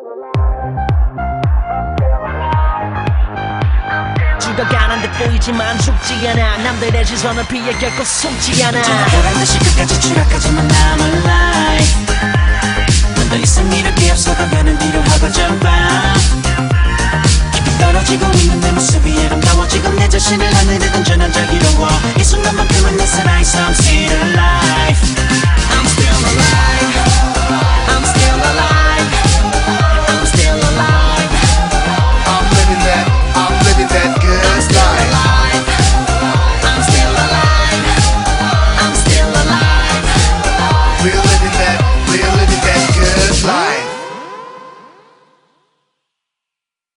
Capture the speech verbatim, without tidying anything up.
죽어가는 듯 보이지만 죽지 않아. 남들의 시선을 피해 결코 숨지 않아. 보란 듯이 끝까지 추락하지만 나 몰라.